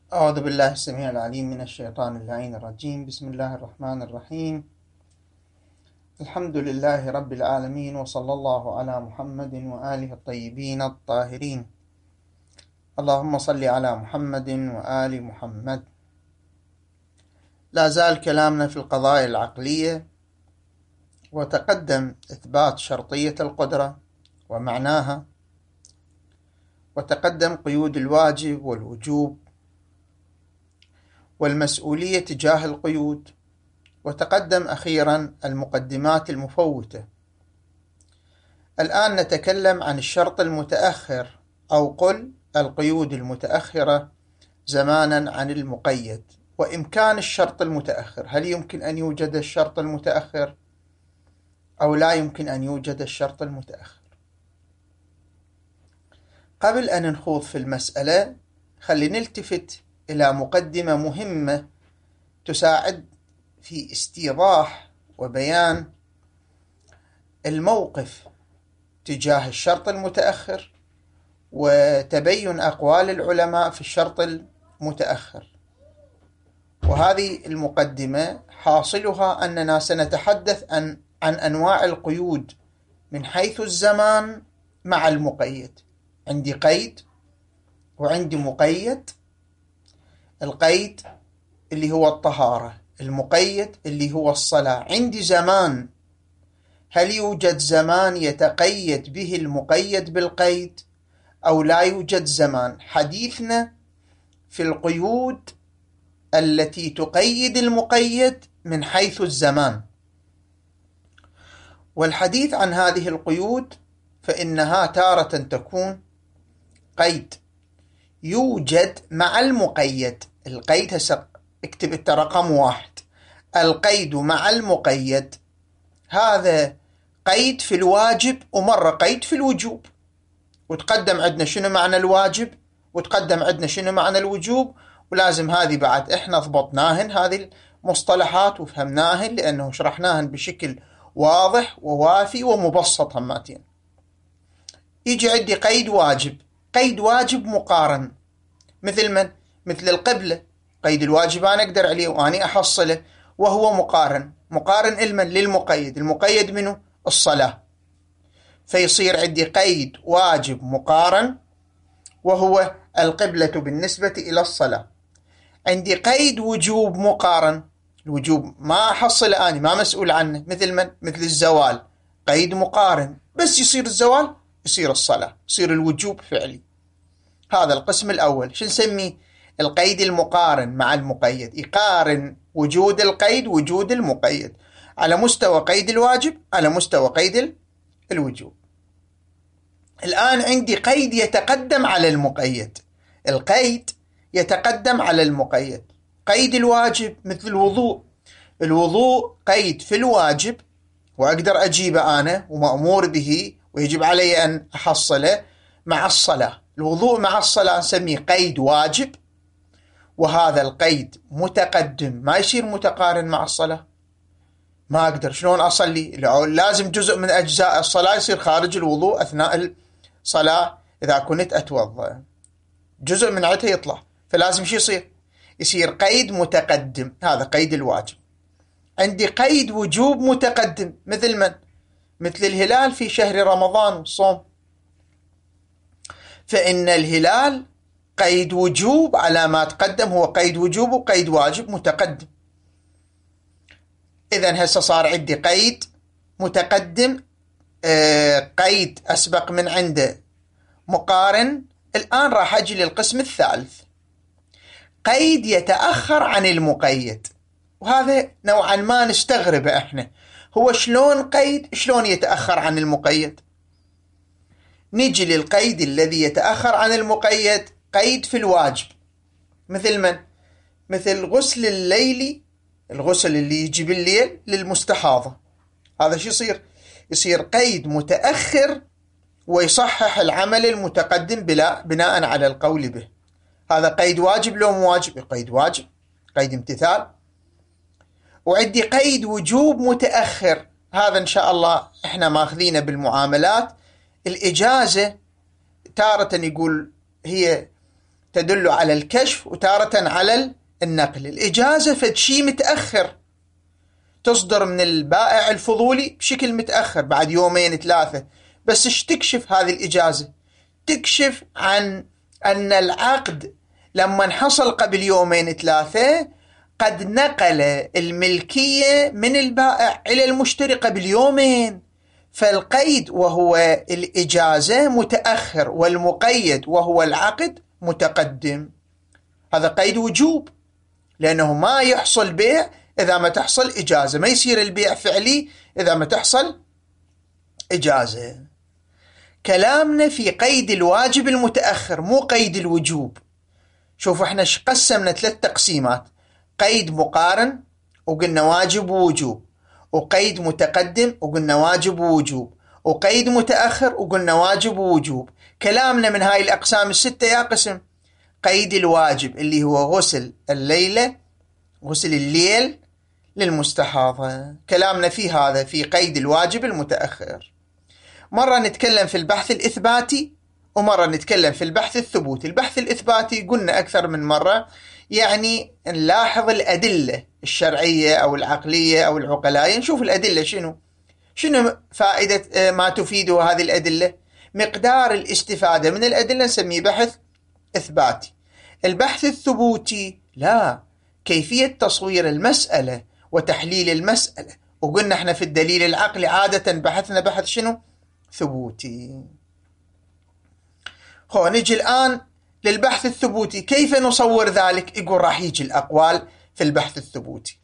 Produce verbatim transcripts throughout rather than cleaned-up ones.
أعوذ بالله السميع العليم من الشيطان اللعين الرجيم. بسم الله الرحمن الرحيم. الحمد لله رب العالمين، وصلى الله على محمد وآله الطيبين الطاهرين. اللهم صل على محمد وآل محمد. لا زال كلامنا في القضايا العقلية، وتقدم إثبات شرطية القدرة ومعناها، وتقدم قيود الواجب والوجوب والمسؤولية تجاه القيود، وتقدم أخيرا المقدمات المفوتة. الآن نتكلم عن الشرط المتأخر، أو قل القيود المتأخرة زمانا عن المقيد، وإمكان الشرط المتأخر. هل يمكن أن يوجد الشرط المتأخر أو لا يمكن أن يوجد الشرط المتأخر؟ قبل أن نخوض في المسألة، خلينا نلتفت إلى مقدمة مهمة تساعد في استيضاح وبيان الموقف تجاه الشرط المتأخر، وتبين أقوال العلماء في الشرط المتأخر. وهذه المقدمة حاصلها أننا سنتحدث عن عن أنواع القيود من حيث الزمان مع المقيد. عندي قيد وعندي مقيد. القيد اللي هو الطهارة، المقيد اللي هو الصلاة. عندي زمان، هل يوجد زمان يتقيد به المقيد بالقيد أو لا يوجد زمان؟ حديثنا في القيود التي تقيد المقيد من حيث الزمان، والحديث عن هذه القيود فإنها تارة تكون قيد يوجد مع المقيد. القيد هسه اكتب انت رقم واحد، القيد مع المقيد. هذا قيد في الواجب ومرة قيد في الوجوب، وتقدم عندنا شنو معنى الواجب وتقدم عندنا شنو معنى الوجوب، ولازم هذه بعد احنا ضبطناهن هذه المصطلحات وفهمناهن، لأنه شرحناهن بشكل واضح ووافي ومبسط هماتين. يجي عندي قيد واجب، قيد واجب مقارن، مثل من؟ مثل القبلة. قيد الواجب أنا أقدر عليه وأنا أحصله، وهو مقارن. مقارن إلمن؟ للمقيد. المقيد منه؟ الصلاة. فيصير عندي قيد واجب مقارن وهو القبلة بالنسبة إلى الصلاة. عندي قيد وجوب مقارن، الوجوب ما أحصل أنا، ما مسؤول عنه، مثل من؟ مثل الزوال. قيد مقارن، بس يصير الزوال يصير الصلاة، يصير الوجوب فعلي. هذا القسم الأول، شو نسميه؟ القيد المقارن مع المقيد. يقارن وجود القيد وجود المقيد على مستوى قيد الواجب على مستوى قيد الوجوب. الآن عندي قيد يتقدم على المقيد. القيد يتقدم على المقيد. قيد الواجب مثل الوضوء. الوضوء قيد في الواجب وأقدر أجيبه أنا ومأمور به ويجب علي أن أحصله مع الصلاة. الوضوء مع الصلاة نسميه قيد واجب، وهذا القيد متقدم، ما يصير متقارن مع الصلاة. ما أقدر، شلون أصلي؟ لازم جزء من أجزاء الصلاة يصير خارج الوضوء أثناء الصلاة. إذا كنت أتوضأ جزء من عتها يطلع، فلازم شو يصير؟ يصير قيد متقدم، هذا قيد الواجب. عندي قيد وجوب متقدم، مثل من؟ مثل الهلال في شهر رمضان والصوم. فإن الهلال قيد وجوب على ما تقدم، هو قيد وجوب وقيد واجب متقدم. إذن هسه صار عندي قيد متقدم، آه قيد أسبق من عنده مقارن. الآن راح أجي للقسم الثالث، قيد يتأخر عن المقيد. وهذا نوعا ما نستغربه احنا، هو شلون قيد شلون يتأخر عن المقيد؟ نجي للقيد الذي يتأخر عن المقيد، قيد في الواجب، مثل من؟ مثل غسل الليل، الغسل اللي يجي بالليل للمستحاضة. هذا شو يصير؟ يصير قيد متأخر ويصحح العمل المتقدم بلا بناء على القول به. هذا قيد واجب لو مو واجب؟ قيد واجب، قيد امتثال. وعندي قيد وجوب متأخر، هذا إن شاء الله إحنا ماخذينه بالمعاملات. الإجازة تارة يقول هي تدل على الكشف وتارة على النقل. الإجازة فد شي متأخر، تصدر من البائع الفضولي بشكل متأخر بعد يومين ثلاثة، بس ايش تكشف هذه الإجازة؟ تكشف عن أن العقد لما حصل قبل يومين ثلاثة قد نقل الملكية من البائع إلى المشتري قبل يومين، فالقيد وهو الإجازة متأخر، والمقيد وهو العقد متقدم. هذا قيد وجوب، لأنه ما يحصل بيع إذا ما تحصل إجازة، ما يصير البيع فعلي إذا ما تحصل إجازة. كلامنا في قيد الواجب المتأخر مو قيد الوجوب. شوفوا احنا قسمنا ثلاث تقسيمات: قيد مقارن وقلنا واجب ووجوب، وقيد متقدم وقلنا واجب ووجوب، وقيد متأخر وقلنا واجب ووجوب. كلامنا من هاي الأقسام الستة يا قسم قيد الواجب اللي هو غسل الليلة، غسل الليل للمستحاضة. كلامنا في هذا في قيد الواجب المتأخر. مرة نتكلم في البحث الإثباتي ومرة نتكلم في البحث الثبوتي. البحث الإثباتي قلنا أكثر من مرة يعني نلاحظ الأدلة الشرعية أو العقلية أو العقلائية، نشوف الأدلة شنو شنو فائدة ما تفيده هذه الأدلة، مقدار الاستفادة من الأدلة نسميه بحث إثباتي. البحث الثبوتي لا، كيفية تصوير المسألة وتحليل المسألة، وقلنا احنا في الدليل العقلي عادة بحثنا بحث شنو؟ ثبوتي. خو نجي الآن للبحث الثبوتي، كيف نصور ذلك؟ يقول راح يجي الأقوال في البحث الثبوتي.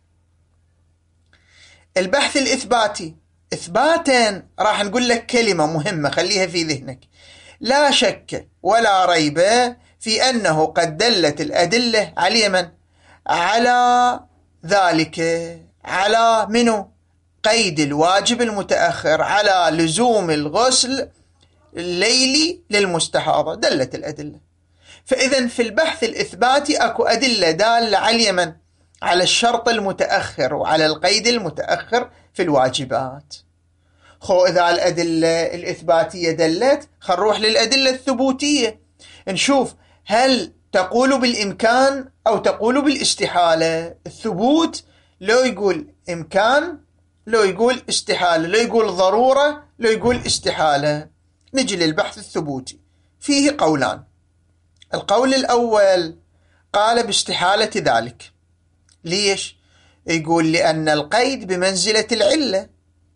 البحث الإثباتي إثباتا راح نقول لك كلمة مهمة خليها في ذهنك: لا شك ولا ريب في أنه قد دلت الأدلة على من؟ على ذلك، على منو؟ قيد الواجب المتأخر، على لزوم الغسل الليلي للمستحاضة، دلت الأدلة. فإذا في البحث الإثباتي أكو أدلة دالة على من؟ على الشرط المتأخر وعلى القيد المتأخر في الواجبات. خو إذا الأدلة الإثباتية دلت، خل نروح للأدلة الثبوتية نشوف هل تقول بالإمكان أو تقول بالاستحالة. الثبوت لو يقول إمكان، لو يقول استحالة، لو يقول ضرورة، لو يقول استحالة. نجي للبحث الثبوتي، فيه قولان. القول الأول قال باستحالة ذلك. ليش؟ يقول لأن القيد بمنزلة العلة،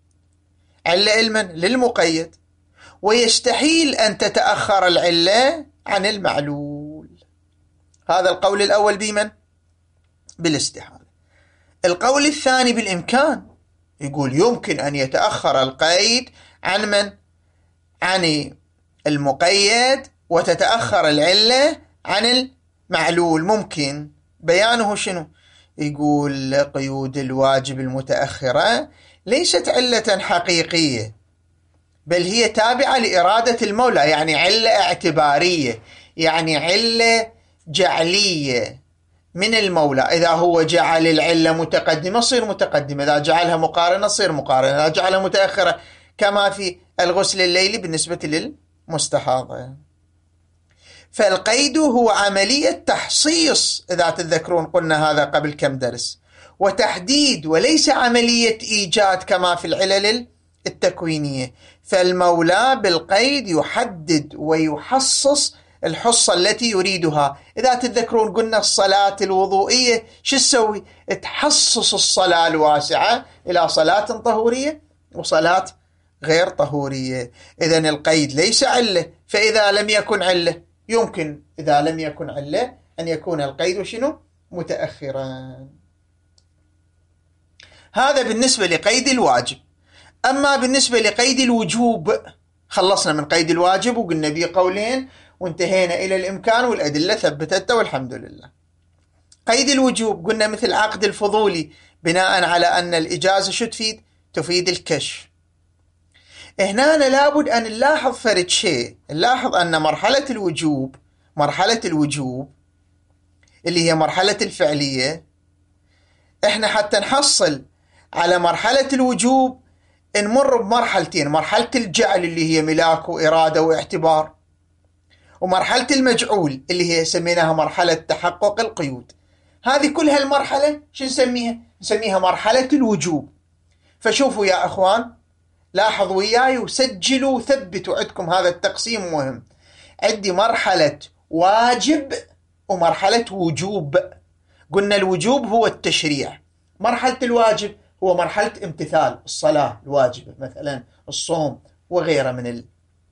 علة المن؟ للمقيد، ويستحيل أن تتأخر العلة عن المعلول. هذا القول الأول بمن؟ بالاستحالة. القول الثاني بالإمكان، يقول يمكن أن يتأخر القيد عن من؟ عن المقيد وتتأخر العلة عن المعلول. ممكن. بيانه شنو؟ يقول قيود الواجب المتأخرة ليست علة حقيقية، بل هي تابعة لإرادة المولى، يعني علة اعتبارية، يعني علة جعلية من المولى. إذا هو جعل العلة متقدمة تصير متقدمة، إذا جعلها مقارنة تصير مقارنة، إذا جعلها متأخرة كما في الغسل الليلي بالنسبة للمستحاضة. فالقيد هو عملية تحصيص، إذا تتذكرون قلنا هذا قبل كم درس، وتحديد، وليس عملية إيجاد كما في العلل التكوينية. فالمولى بالقيد يحدد ويحصص الحصة التي يريدها. إذا تتذكرون قلنا الصلاة الوضوئية شو تسوي؟ تحصص الصلاة الواسعة إلى صلاة طهورية وصلاة غير طهورية. إذن القيد ليس علة، فإذا لم يكن علة يمكن، إذا لم يكن علة، أن يكون القيد شنو؟ متأخرا. هذا بالنسبة لقيد الواجب. أما بالنسبة لقيد الوجوب، خلصنا من قيد الواجب وقلنا به قولين وانتهينا إلى الإمكان والأدلة ثبتته والحمد لله. قيد الوجوب قلنا مثل عقد الفضولي، بناء على أن الإجازة شو تفيد؟ تفيد الكشف. هنا لابد أن نلاحظ فرد شيء، نلاحظ أن مرحلة الوجوب، مرحلة الوجوب اللي هي مرحلة الفعلية، إحنا حتى نحصل على مرحلة الوجوب نمر بمرحلتين: مرحلة الجعل اللي هي ملاك وإرادة واعتبار، ومرحلة المجعول اللي هي سميناها مرحلة تحقق القيود. هذه كلها المرحلة شو نسميها؟ نسميها مرحلة الوجوب. فشوفوا يا أخوان، لاحظوا وياي وسجلوا وثبتوا عندكم هذا التقسيم مهم. عندي مرحلة واجب ومرحلة وجوب. قلنا الوجوب هو التشريع، مرحلة الواجب هو مرحلة امتثال الصلاة الواجبة، مثلا الصوم وغيره من ال...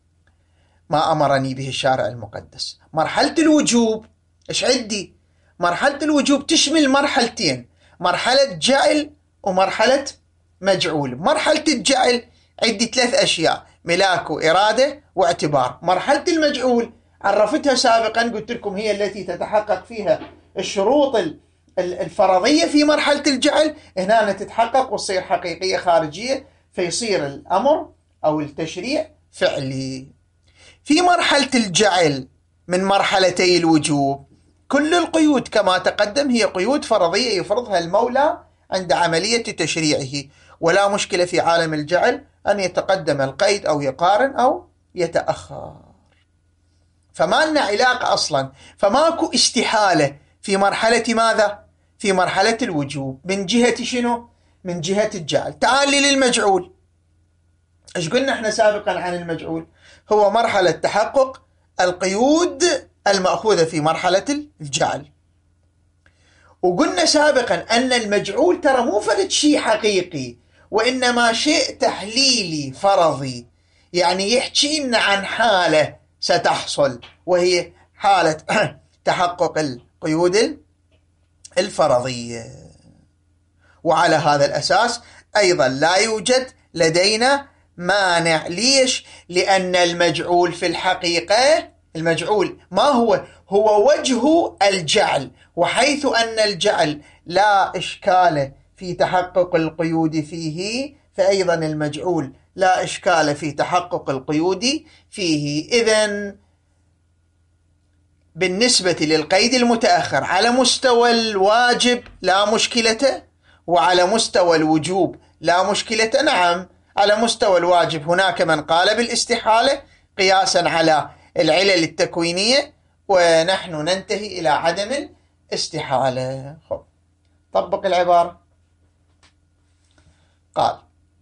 ما أمرني به الشارع المقدس. مرحلة الوجوب إيش عندي؟ مرحلة الوجوب تشمل مرحلتين، مرحلة جعل ومرحلة مجعول. مرحلة الجعل عندي ثلاث أشياء: ملاك وإرادة واعتبار. مرحلة المجعول عرفتها سابقا، قلت لكم هي التي تتحقق فيها الشروط الفرضية في مرحلة الجعل، هنا تتحقق وتصير حقيقية خارجية، فيصير الأمر أو التشريع فعلي. في مرحلة الجعل من مرحلتي الوجوب كل القيود كما تقدم هي قيود فرضية يفرضها المولى عند عملية تشريعه، ولا مشكلة في عالم الجعل أن يتقدم القيد أو يقارن أو يتأخر. فما لنا علاقة أصلا، فماكو استحالة في مرحلة ماذا؟ في مرحلة الوجوب. من جهة شنو؟ من جهة الجعل. تعال لي للمجعول. إيش قلنا إحنا سابقا عن المجعول؟ هو مرحلة تحقق القيود المأخوذة في مرحلة الجعل. وقلنا سابقا أن المجعول ترى مو فرد شيء حقيقي، وإنما شيء تحليلي فرضي، يعني يحكي لنا عن حالة ستحصل وهي حالة تحقق القيود الفرضية. وعلى هذا الأساس أيضا لا يوجد لدينا مانع. ليش؟ لأن المجعول في الحقيقة، المجعول ما هو؟ هو وجه الجعل، وحيث أن الجعل لا إشكال في تحقق القيود فيه، فأيضا المجعول لا إشكال في تحقق القيود فيه. إذن بالنسبة للقيد المتأخر على مستوى الواجب لا مشكلة، وعلى مستوى الوجوب لا مشكلة. نعم، على مستوى الواجب هناك من قال بالاستحالة قياسا على العلل التكوينية، ونحن ننتهي إلى عدم الاستحالة. خب. طبق العبارة. قال: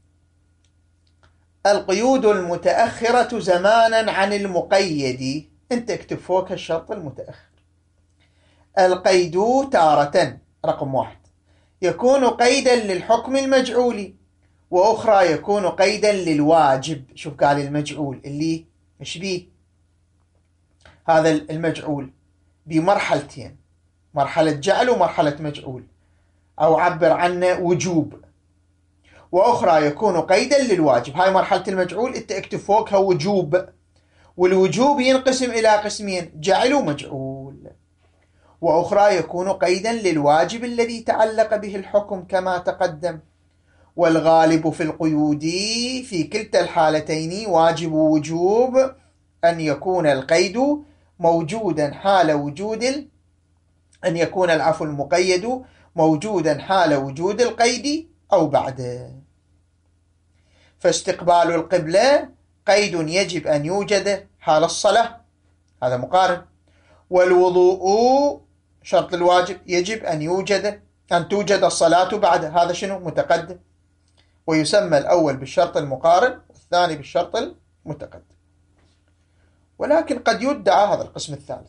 القيود المتأخرة زمانا عن المقيد. انت اكتب فوق الشرط المتأخر. القيد تارة رقم واحد يكون قيدا للحكم المجعولي، وأخرى يكون قيدا للواجب. شوف قال المجعول اللي مش بيه هذا المجعول بمرحلتين، مرحلة جعل ومرحلة مجعول، أو عبر عنه وجوب. وأخرى يكون قيدا للواجب. هاي مرحلة المجعول انت اكتب فوقها وجوب، والوجوب ينقسم إلى قسمين: جعل ومجعول. وأخرى يكون قيدا للواجب الذي تعلق به الحكم كما تقدم. والغالب في القيود في كلتا الحالتين واجب وجوب أن يكون القيد موجودا حال وجود ال... أن يكون العفو المقيد موجودا حال وجود القيد أو بعده. فاستقبال القبلة قيد يجب أن يوجد حال الصلاة، هذا مقارن. والوضوء شرط الواجب يجب أن يوجد أن توجد الصلاة بعد، هذا شنو؟ متقدم. ويسمى الأول بالشرط المقارن والثاني بالشرط المتقدم. ولكن قد يدعى هذا القسم الثالث،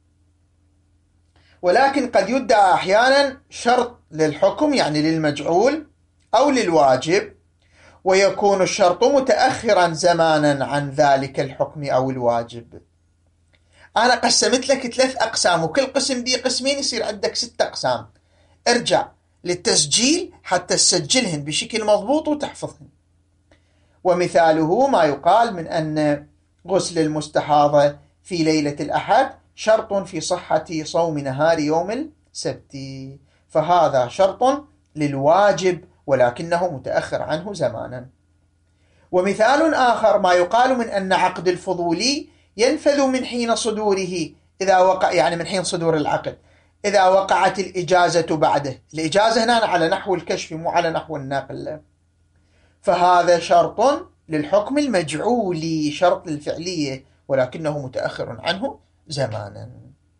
ولكن قد يدعى أحيانا شرط للحكم يعني للمجعول أو للواجب، ويكون الشرط متأخرا زمانا عن ذلك الحكم أو الواجب. أنا قسمت لك ثلاث أقسام، وكل قسم دي قسمين يصير عندك ست أقسام. ارجع للتسجيل حتى تسجلهن بشكل مضبوط وتحفظهن. ومثاله ما يقال من أن غسل المستحاضة في ليلة الأحد شرط في صحة صوم نهار يوم السبت، فهذا شرط للواجب ولكنه متأخر عنه زمانا. ومثال آخر ما يقال من أن عقد الفضولي ينفذ من حين صدوره، إذا وقع يعني من حين صدور العقد، إذا وقعت الإجازة بعده. الإجازة هنا على نحو الكشف مو على نحو النقل. فهذا شرط للحكم المجعولي، شرط للفعلية ولكنه متأخر عنه زمانا.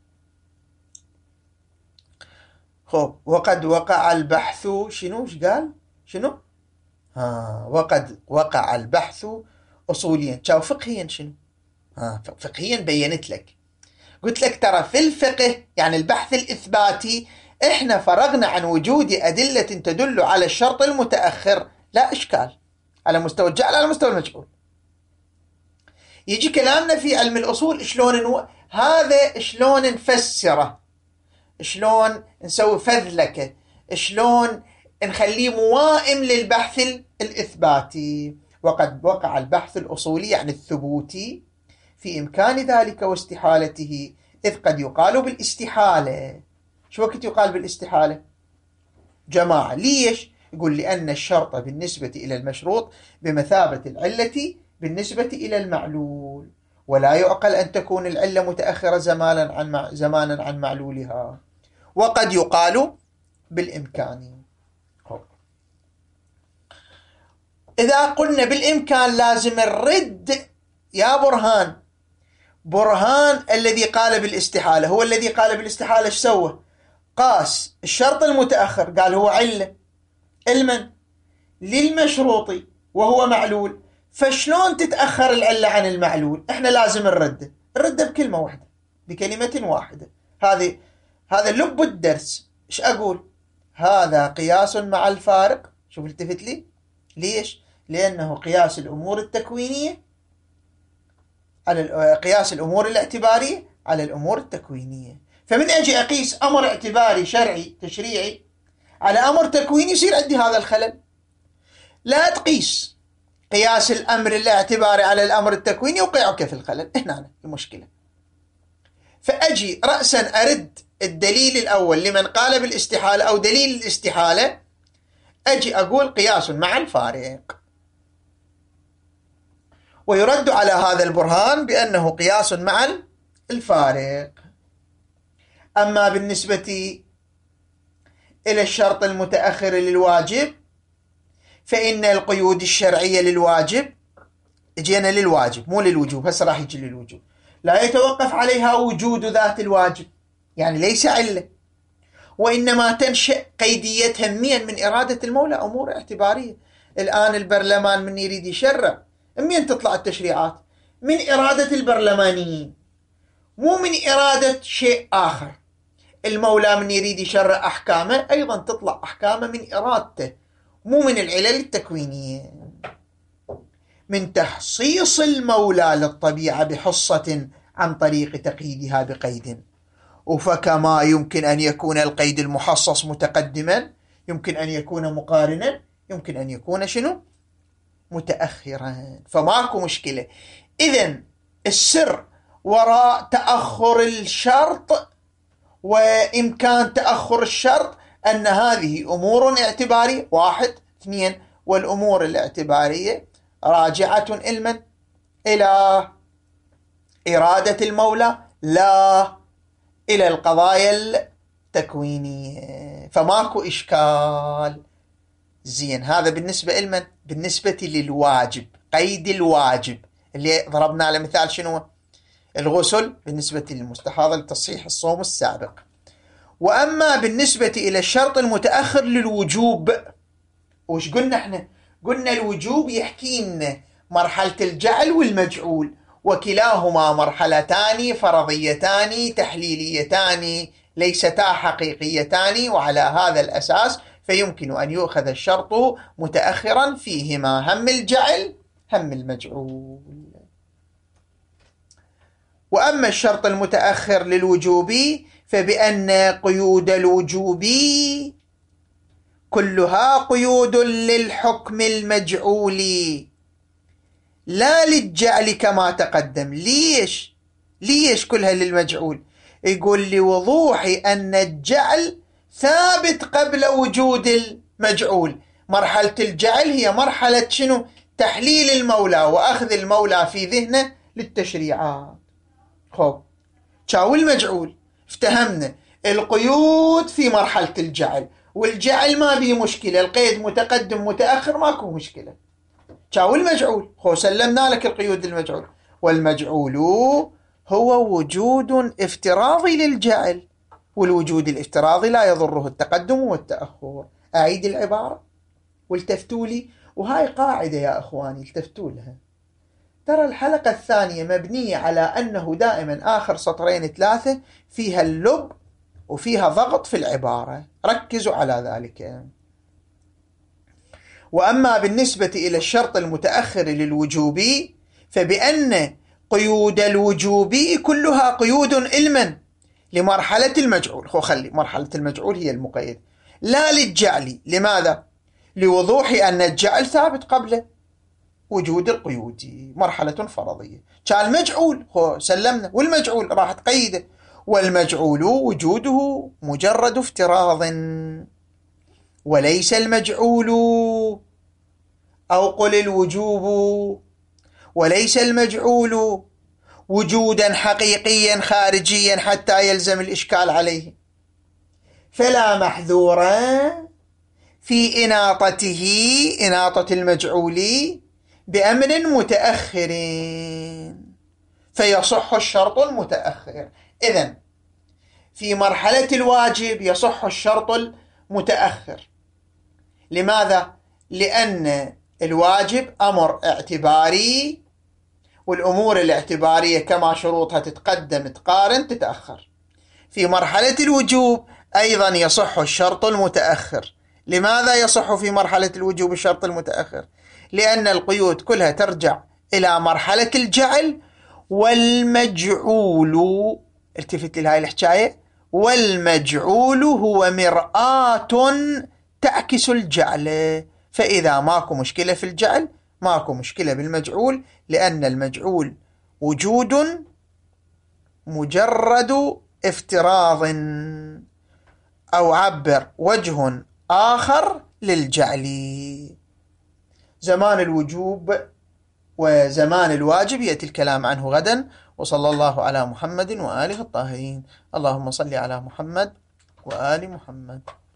خب وقد وقع البحث شنو ايش قال شنو ها وقد وقع البحث أصوليا. شاو فقهيا شنو ها فقهيا بينت لك، قلت لك ترى في الفقه يعني البحث الإثباتي احنا فرغنا عن وجود أدلة تدل على الشرط المتأخر، لا إشكال على مستوى الجعل على مستوى المجعول. يجي كلامنا في علم الأصول شلون نو... هذا شلون نفسره، شلون نسوي فذلكة، شلون نخليه موائم للبحث الإثباتي. وقد وقع البحث الأصولي يعني الثبوتي في إمكان ذلك واستحالته، إذ قد يقال بالاستحالة. شو وقت يقال بالاستحالة؟ جماعة ليش؟ يقول لأن الشرط بالنسبة إلى المشروط بمثابة العلة بالنسبة إلى المعلول، ولا يعقل أن تكون العلة متأخرة زمانا عن زمانا عن معلولها. وقد يقال بالإمكان. إذا قلنا بالإمكان لازم الرد يا برهان. برهان الذي قال بالاستحالة هو الذي قال بالاستحالة ايش سوى؟ قاس الشرط المتأخر قال هو علة المن للمشروط وهو معلول، فشلون تتأخر العلة عن المعلول؟ احنا لازم نرد نرد بكلمة واحدة بكلمة واحدة. هذه هذا لب الدرس. ايش اقول؟ هذا قياس مع الفارق. شوف التفت لي ليش؟ لأنه قياس الأمور التكوينية على قياس الأمور الاعتبارية على الأمور التكوينية. فمن أجي أقيس أمر اعتباري شرعي تشريعي على أمر تكويني يصير عندي هذا الخلل. لا تقيس قياس الأمر الاعتباري على الأمر التكويني يوقعك في الخلل. هنا المشكلة. فأجي رأسا أرد الدليل الأول لمن قال بالاستحالة أو دليل الاستحالة، أجي أقول قياس مع الفارق، ويرد على هذا البرهان بأنه قياس مع الفارق. أما بالنسبة إلى الشرط المتأخر للواجب فإن القيود الشرعية للواجب، جينا للواجب مو للوجوب، هسه راح يجي للوجوب، لا يتوقف عليها وجود ذات الواجب، يعني ليس علة، وإنما تنشأ قيديتها هميا من إرادة المولى، أمور اعتبارية. الآن البرلمان من يريد يشرع هميا تطلع التشريعات من إرادة البرلمانيين، مو من إرادة شيء آخر. المولى من يريد يشرع أحكامه أيضا تطلع أحكامه من إرادته، مو من العلل التكوينية. من تحصيص المولى للطبيعة بحصة عن طريق تقييدها بقيد. وفكما يمكن أن يكون القيد المحصص متقدما يمكن أن يكون مقارنا يمكن أن يكون شنو؟ متأخرا. فماكو مشكلة. إذن السر وراء تأخر الشرط وإمكان تأخر الشرط أن هذه أمور اعتبارية، واحد اثنين، والأمور الاعتبارية راجعة علما إلى إرادة المولى لا إلى القضايا التكوينية، فماكو إشكال. زين، هذا بالنسبة لمن؟ بالنسبة للواجب، قيد الواجب اللي ضربنا على مثال شنو؟ الغسل بالنسبة للمستحاضة لتصحيح الصوم السابق. وأما بالنسبة إلى الشرط المتأخر للوجوب، وش قلنا احنا؟ قلنا الوجوب يحكينا مرحلة الجعل والمجعول، وكلاهما مرحلتان فرضيتان تحليليتان ليستا حقيقيتان، وعلى هذا الأساس فيمكن أن يؤخذ الشرط متأخرا فيهما هم الجعل هم المجعول. وأما الشرط المتأخر للوجوب فبأن قيود الوجوب كلها قيود للحكم المجعول لا للجعل كما تقدم. ليش؟ ليش كلها للمجعول؟ يقول لوضوح أن الجعل ثابت قبل وجود المجعول. مرحلة الجعل هي مرحلة شنو؟ تحليل المولى وأخذ المولى في ذهنه للتشريعات. خب شاو المجعول افتهمنا القيود في مرحلة الجعل، والجعل ما بيه مشكلة، القيد متقدم متأخر ماكو مشكلة. شاو المجعول خو سلمنا لك القيود المجعول، والمجعول هو وجود افتراضي للجعل، والوجود الافتراضي لا يضره التقدم والتأخر. أعيد العبارة والتفتوا لي، وهاي قاعدة يا أخواني التفتوا لها. ترى الحلقة الثانية مبنية على أنه دائما آخر سطرين ثلاثة فيها اللب وفيها ضغط في العبارة، ركزوا على ذلك. وأما بالنسبة إلى الشرط المتأخر للوجوبي فبأن قيود الوجوبي كلها قيود علما لمرحلة المجعول. خو خلي مرحلة المجعول هي المقيد، لا للجعل. لماذا؟ لوضوح أن الجعل ثابت قبل وجود القيود، مرحلة فرضية. كان المجعول خو سلمنا، والمجعول راح تقيده، والمجعول وجوده مجرد افتراض، وليس المجعول أو قل الوجوب، وليس المجعول وجودا حقيقيا خارجيا حتى يلزم الإشكال عليه. فلا محذور في إناطته، إناطة المجعول، بأمر متأخر، فيصح الشرط المتأخر. إذن في مرحلة الواجب يصح الشرط المتأخر. لماذا؟ لأن الواجب أمر اعتباري، والأمور الاعتبارية كما شروطها تتقدم تقارن تتأخر. في مرحلة الوجوب أيضا يصح الشرط المتأخر. لماذا يصح في مرحلة الوجوب الشرط المتأخر؟ لأن القيود كلها ترجع إلى مرحلة الجعل، والمجعول، التفت لهذه الحكاية، والمجعول هو مرآة تعكس الجعل. فإذا ماكو مشكلة في الجعل ماكو مشكلة بالمجعول، لأن المجعول وجود مجرد افتراض، أو عبر وجه آخر للجعل. زمان الوجوب وزمان الواجب يأتي الكلام عنه غدا. وصلى الله على محمد وآله الطاهرين. اللهم صل على محمد وآل محمد.